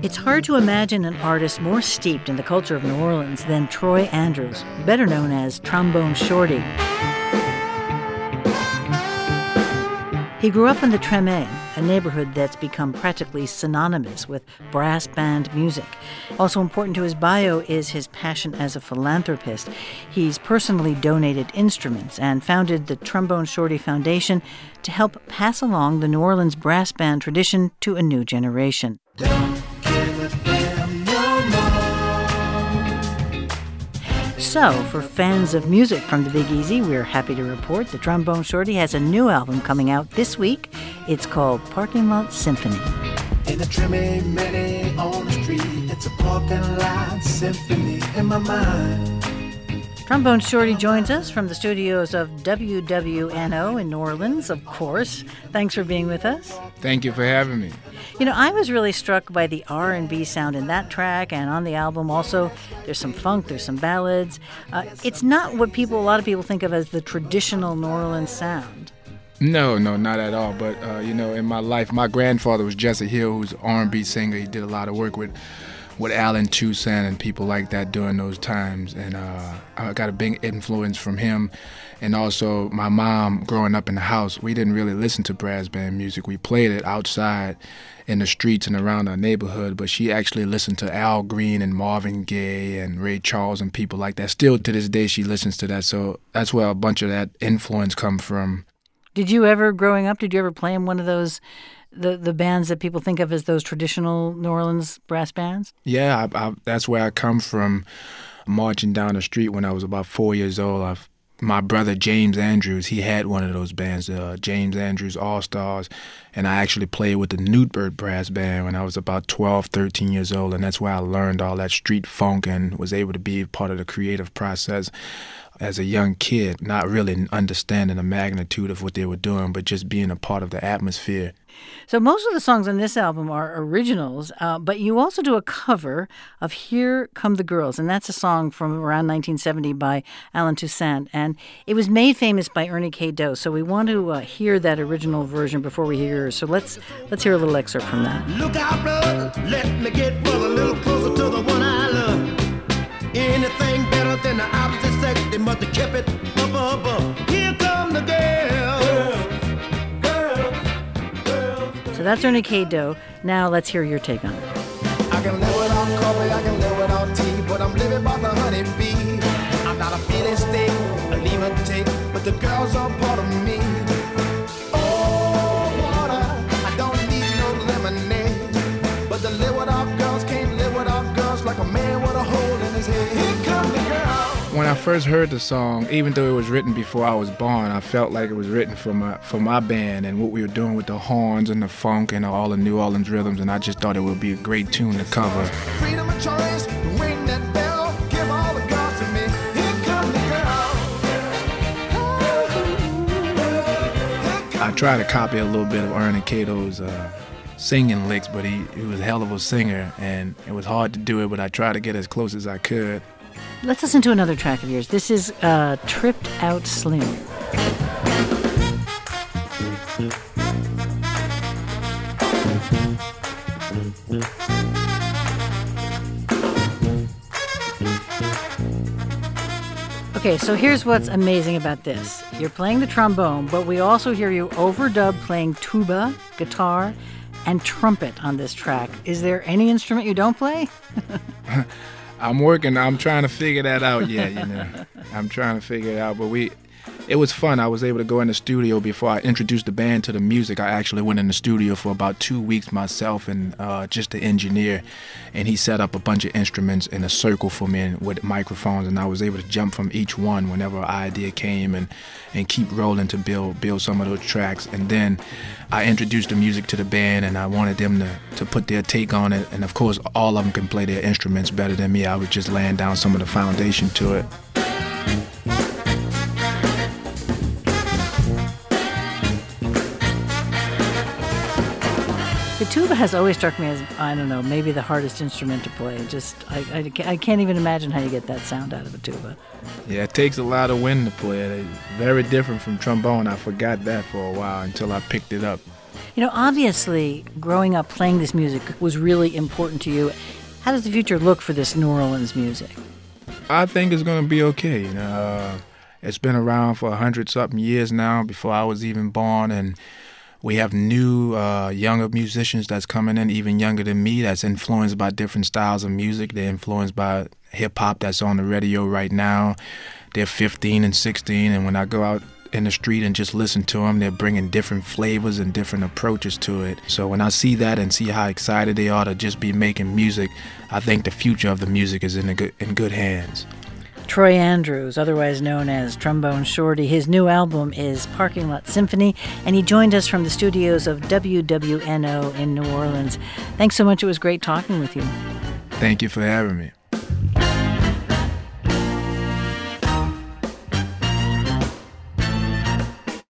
It's hard to imagine an artist more steeped in the culture of New Orleans than Troy Andrews, better known as Trombone Shorty. He grew up in the Treme, a neighborhood that's become practically synonymous with brass band music. Also important to his bio is his passion as a philanthropist. He's personally donated instruments and founded the Trombone Shorty Foundation to help pass along the New Orleans brass band tradition to a new generation. So, for fans of music from the Big Easy, we're happy to report the Trombone Shorty has a new album coming out this week. It's called Parking Lot Symphony. In the trimmy many on the street, it's a parking lot symphony in my mind. Trombone Shorty joins us from the studios of WWNO in New Orleans, of course. Thanks for being with us. Thank you for having me. You know, I was really struck by the R&B sound in that track, and on the album also, there's some funk, there's some ballads. It's not what a lot of people think of as the traditional New Orleans sound. No, not at all. But, in my life, my grandfather was Jesse Hill, who's an R&B singer. He did a lot of work with Allen Toussaint and people like that during those times. And I got a big influence from him. And also my mom, growing up in the house, we didn't really listen to brass band music. We played it outside in the streets and around our neighborhood, but she actually listened to Al Green and Marvin Gaye and Ray Charles and people like that. Still to this day, she listens to that. So that's where a bunch of that influence come from. Did you ever, growing up, play in one of those the bands that people think of as those traditional New Orleans brass bands? Yeah, that's where I come from, marching down the street when I was about 4 years old. My brother James Andrews, he had one of those bands, James Andrews All-Stars, and I actually played with the Newtbert Brass Band when I was about 12, 13 years old, and that's where I learned all that street funk and was able to be part of the creative process as a young kid, not really understanding the magnitude of what they were doing, but just being a part of the atmosphere. So most of the songs on this album are originals, but you also do a cover of Here Come the Girls, and that's a song from around 1970 by Allen Toussaint, and it was made famous by Ernie K. Doe, so we want to hear that original version before we hear yours. So let's hear a little excerpt from that. Look out, brother, let me get brother a little closer to the one I love. Anything better than the opposite sex, they must have kept it up above. Here come the girls. So that's Ernie K. Doe. Now let's hear your take on it. I can live without coffee, I can live without tea, but I'm living by the honeybee. I'm not a feeling state, a leave or take, but the girls are part of me. Oh, water, I don't need no lemonade, but to live without girls can't live without girls like a man with a hole in his head. Here come the girl. When I first heard the song, even though it was written before I was born, I felt like it was written for my band and what we were doing with the horns and the funk and all the New Orleans rhythms, and I just thought it would be a great tune to cover. Freedom of choice, ring that bell, give all the girls to me. Here come the girl. I tried to copy a little bit of Ernie K. Doe's singing licks, but he was a hell of a singer, and it was hard to do it, but I tried to get as close as I could. Let's listen to another track of yours. This is Tripped Out Slim. Okay, so here's what's amazing about this. You're playing the trombone, but we also hear you overdub playing tuba, guitar, and trumpet on this track. Is there any instrument you don't play? I'm trying to figure that out yet, I'm trying to figure it out, but it was fun. I was able to go in the studio before I introduced the band to the music. I actually went in the studio for about 2 weeks myself and just the engineer, and he set up a bunch of instruments in a circle for me with microphones, and I was able to jump from each one whenever an idea came and keep rolling to build some of those tracks. And then I introduced the music to the band, and I wanted them to put their take on it, and of course all of them can play their instruments better than me. I was just laying down some of the foundation to it. The tuba has always struck me as, I don't know, maybe the hardest instrument to play. I can't even imagine how you get that sound out of a tuba. Yeah, it takes a lot of wind to play it. It's very different from trombone. I forgot that for a while until I picked it up. You know, obviously, growing up playing this music was really important to you. How does the future look for this New Orleans music? I think it's going to be okay. You know, it's been around for 100-something years now, before I was even born, and we have new, younger musicians that's coming in, even younger than me, that's influenced by different styles of music. They're influenced by hip-hop that's on the radio right now. They're 15 and 16, and when I go out in the street and just listen to them, they're bringing different flavors and different approaches to it. So when I see that and see how excited they are to just be making music, I think the future of the music is in good hands. Troy Andrews, otherwise known as Trombone Shorty, his new album is Parking Lot Symphony, and he joined us from the studios of WWNO in New Orleans. Thanks so much. It was great talking with you. Thank you for having me.